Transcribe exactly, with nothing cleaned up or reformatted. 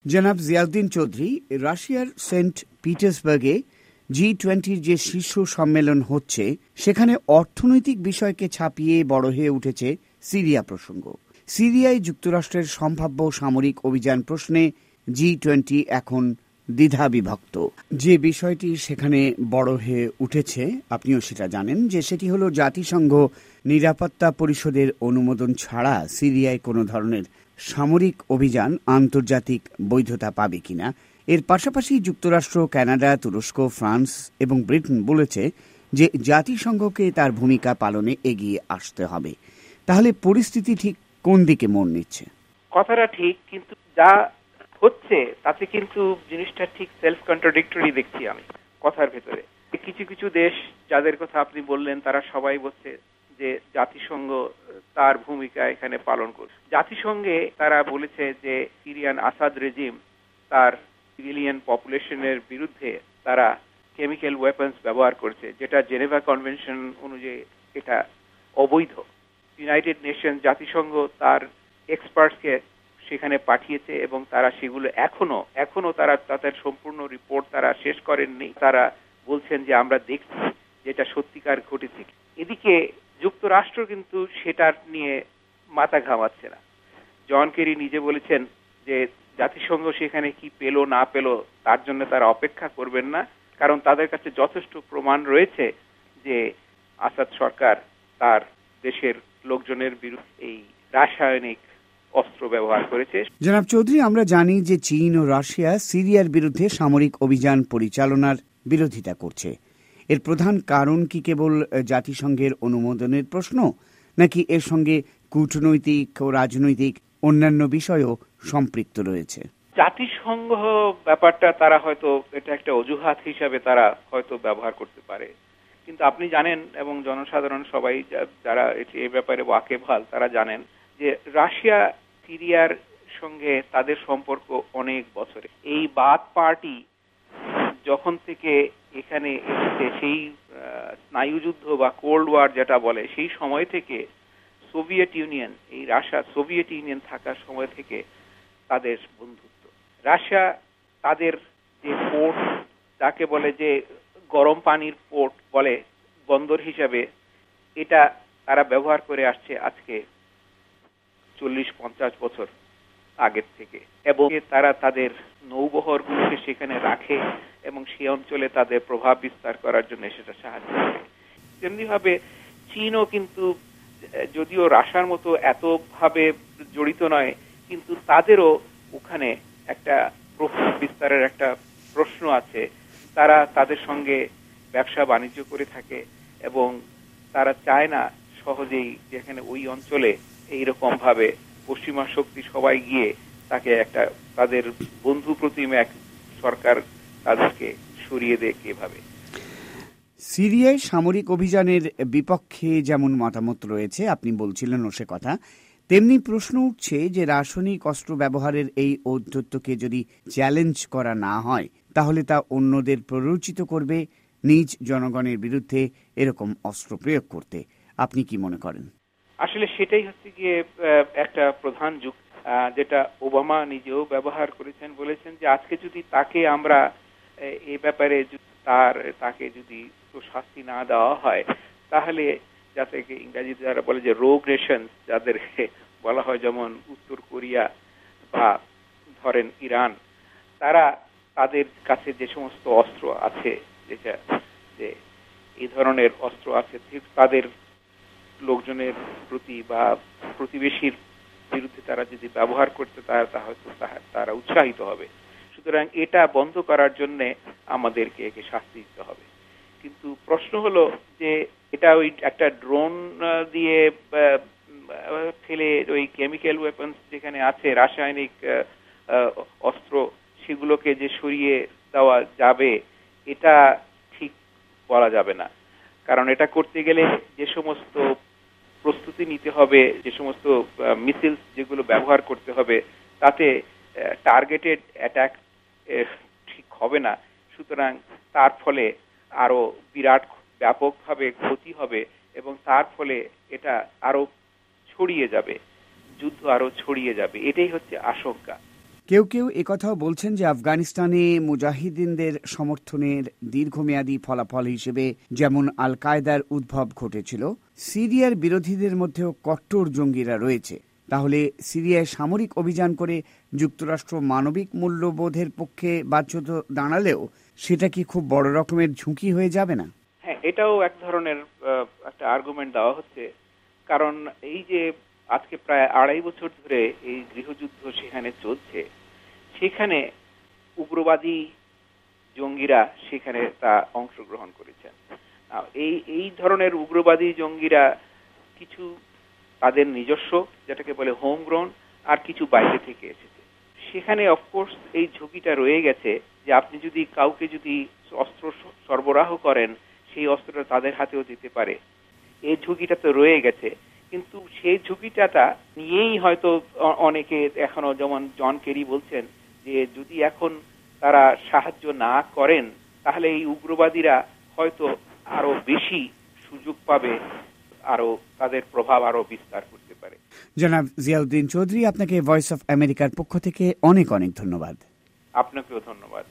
জনাব জিয়াউদ্দিন চৌধুরী, রাশিয়ার সেন্ট পিটার্সবার্গে জি টোয়েন্টির যে শীর্ষ সম্মেলন হচ্ছে সেখানে অর্থনৈতিক বিষয়কে ছাপিয়ে বড় হয়ে উঠেছে সিরিয়া প্রসঙ্গ। সিরিয়ায় যুক্তরাষ্ট্রের সম্ভাব্য সামরিক অভিযান প্রশ্নে জি টোয়েন্টি এখন দ্বিধা বিভক্ত। যে বিষয়টি সেখানে বড় হয়ে উঠেছে আপনিও সেটা জানেন, যে সেটি হলো জাতিসংঘ নিরাপত্তা পরিষদের অনুমোদন ছাড়া সিরিয়ায় কোনো ধরনের সামরিক অভিযান আন্তর্জাতিক বৈধতা পাবে কিনা। এর পাশাপাশি যুক্তরাষ্ট্র, কানাডা, তুরস্ক, ফ্রান্স এবং ব্রিটেন বলেছে যে জাতিসংঘকে তার ভূমিকা পালনে এগিয়ে আসতে হবে। তাহলে পরিস্থিতি ঠিক কোন দিকে মোড় নিচ্ছে? কথাটা ঠিক, কিন্তু যা হচ্ছে তাতে কিন্তু জিনিসটা ঠিক সেলফ কন্ট্রাডিক্টরি দেখছি আমি কথার ভেতরে। কিছু কিছু দেশ যাদের কথা আপনি বললেন তারা সবাই বলছে যে জাতিসংঘ তার ভূমিকা এখানে পালন করছে। জাতিসংঘে তারা বলেছে যে সিরিয়ান আসাদ রেজিম তার সিভিলিয়ান পপুলেশনের বিরুদ্ধে তারা কেমিক্যাল ওয়েপন্স ব্যবহার করছে, যেটা জেনেভা কনভেনশন অনুযায়ী এটা অবৈধ। ইউনাইটেড নেশন জাতিসংঘ তার এক্সপার্টসকে সেখানে পাঠিয়েছে এবং তারা সেগুলো এখনো এখনো তারা তাদের সম্পূর্ণ রিপোর্ট তারা শেষ করেননি। তারা বলছেন যে আমরা দেখছি যেটা সত্যিকার ঘটেছে। এদিকে যুক্তরাষ্ট্র কিন্তু সেটার নিয়ে মাথা ঘামাচ্ছে না। জন কেরি নিজে বলেছেন যে জাতিসংঘ সেখানে কি পেল না পেল তার জন্য তারা অপেক্ষা করবেন না, কারণ তাদের কাছে যথেষ্ট প্রমাণ রয়েছে যে আসাদ সরকার তার দেশের লোকজনের বিরুদ্ধে এই রাসায়নিক অস্ত্র ব্যবহার করেছে। জনাব চৌধুরী, আমরা জানি যে চীন ও রাশিয়া সিরিয়ার বিরুদ্ধে সামরিক অভিযান পরিচালনার বিরোধিতা করছে। এর প্রধান কারণ কি কেবল জাতিসংঘের অনুমোদনের প্রশ্ন, নাকি এর সঙ্গে কূটনৈতিক ও রাজনৈতিক অন্যান্য বিষয়ও সম্পৃক্ত রয়েছে? জাতিসংঘ ব্যাপারটা তারা হয়তো এটা একটা অজুহাত হিসাবে তারা হয়তো ব্যবহার করতে পারে, কিন্তু আপনি জানেন এবং জনসাধারণ সবাই যারা এই ব্যাপারে ওয়াকিবহাল তারা জানেন যে রাশিয়া সিরিয়ার সঙ্গে তাদের সম্পর্ক অনেক বছরে। এই বাথ পার্টি যখন থেকে এখানে এসেছে, সেই স্নায়ুযুদ্ধ বা কোল্ড ওয়ার যেটা বলে, সেই সময় থেকে সোভিয়েত ইউনিয়ন, এই রাশিয়া সোভিয়েত ইউনিয়ন থাকার সময় থেকে তাদের বন্ধুত্ব। রাশিয়া তাদের যে পোর্ট, যাকে বলে যে গরম পানির পোর্ট বলে, বন্দর হিসাবে, এটা তারা ব্যবহার করে আসছে আজকে চল্লিশ পঞ্চাশ বছর আগের থেকে, এবং তারা তাদের নৌবহরগুলোকে সেখানে রাখে এবং সেই অঞ্চলে তাদের প্রভাব বিস্তার করার জন্য সেটা সাহায্য করে। তেমনি ভাবে চীনও কিন্তু, যদিও রাশিয়ার মতো এতভাবে জড়িত নয়, কিন্তু তাদেরও ওখানে একটা প্রভাব বিস্তারের একটা প্রশ্ন আছে। তারা তাদের সঙ্গে ব্যবসা বাণিজ্য করে থাকে এবং তারা চায় না সহজেই যেখানে ওই অঞ্চলে এইরকম ভাবে পশ্চিমা শক্তি সবাই গিয়ে তাকে একটা তাদের বন্ধু প্রতিম এক সরকার তাদেরকে সরিয়ে দেয় কিভাবে। সিরিয়ায় সামরিক অভিযানের বিপক্ষে যেমন মতামত রয়েছে, আপনি বলছিলেন ও সে কথা, তেমনি প্রশ্ন উঠছে যে রাসায়নিক অস্ত্র ব্যবহারের এই ঔদ্ধত্যকে যদি চ্যালেঞ্জ করা না হয় তাহলে তা অন্যদের প্ররোচিত করবে নিজ জনগণের বিরুদ্ধে এরকম অস্ত্র প্রয়োগ করতে। আপনি কি মনে করেন? আসলে সেটাই হচ্ছে গিয়ে একটা প্রধান যুক্তি, যেটা ওবামা নিজেও ব্যবহার করেছেন। বলেছেন যে আজকে যদি তাকে আমরা এই ব্যাপারে তার তাকে যদি শাস্তি না দেওয়া হয়, তাহলে যাতে ইংরেজিতে যারা বলে যে রোগ নেশন, যাদেরকে বলা হয় যেমন উত্তর কোরিয়া বা ধরেন ইরান, তারা তাদের কাছে যে সমস্ত অস্ত্র আছে, যেটা যে এই ধরনের অস্ত্র আছে, তাদের লোকজনের প্রতি বা প্রতিবেশীর বিরুদ্ধে তারা যদি ব্যবহার করতে তারা হয়তো তারা উৎসাহিত হবে। সুতরাং এটা বন্ধ করার জন্য আমাদেরকে একে শাস্তি দিতে হবে। কিন্তু প্রশ্ন হলো যে এটা ওই একটা ড্রোন দিয়ে ফেলে ওই কেমিক্যাল ওয়েপন্স যেখানে আছে, রাসায়নিক অস্ত্র, সেগুলোকে যে সরিয়ে দেওয়া যাবে, এটা ঠিক বলা যাবে না। কারণ এটা করতে গেলে যে সমস্ত প্রস্তুতি নিতে হবে, যে সমস্ত মিসাইল যেগুলো ব্যবহার করতে হবে, তাতে টার্গেটেড অ্যাটাক ঠিক হবে না। সুতরাং তার ফলে আরো বিরাট ব্যাপকভাবে ক্ষতি হবে এবং তার ফলে এটা আরো ছড়িয়ে যাবে, যুদ্ধ আরো ছড়িয়ে যাবে। এটাই হচ্ছে আশঙ্কা। কেউ কেউ একথাও বলছেন যে আফগানিস্তানে মুজাহিদিনদের সমর্থনের দীর্ঘমেয়াদী ফলাফল হিসেবে যেমন আল কায়দার উদ্ভব ঘটেছিল, সিরিয়ার বিরোধীদের মধ্যেও কট্টর জঙ্গিরা রয়েছে। তাহলে সিরিয়ায় সামরিক অভিযান করে যুক্তরাষ্ট্র মানবিক মূল্যবোধের পক্ষে বাধ্যত দাঁড়ালেও সেটা কি খুব বড় রকমের ঝুঁকি হয়ে যাবে না? হ্যাঁ, এটাও এক ধরনের একটা আর্গুমেন্ট দেওয়া হচ্ছে। কারণ এই যে আজকে প্রায় আড়াই বছর ধরে এই গৃহযুদ্ধ সেখানে চলছে, সেখানে উগ্রবাদী জঙ্গিরা সেখানে তা অংশগ্রহণ করেছেন। এই এই ধরনের উগ্রবাদী জঙ্গিরা কিছু তাদের নিজস্ব, যেটাকে বলে হোম গ্রাউন্ড, আর কিছু বাইরে থেকে এসেছে। সেখানে অফকোর্স এই ঝুঁকিটা রয়ে গেছে যে আপনি যদি কাউকে যদি অস্ত্র সরবরাহ করেন, সেই অস্ত্রটা তাদের হাতেও যেতে পারে। এই ঝুঁকিটা তো রয়ে গেছে, কিন্তু সেই ঝুঁকিটা নিয়েই হয়তো অনেকে এখনো, যেমন জন কেরি বলছেন যে যদি এখন তারা সাহায্য না করেন তাহলে এই উগ্রবাদীরা হয়তো আরো বেশি সুযোগ পাবে, আরো তাদের প্রভাব আরো বিস্তার করতে পারে। জনাব জিয়াউদ্দিন চৌধুরী, আপনাকে ভয়েস অফ আমেরিকার পক্ষ থেকে অনেক অনেক ধন্যবাদ। আপনাকেও ধন্যবাদ।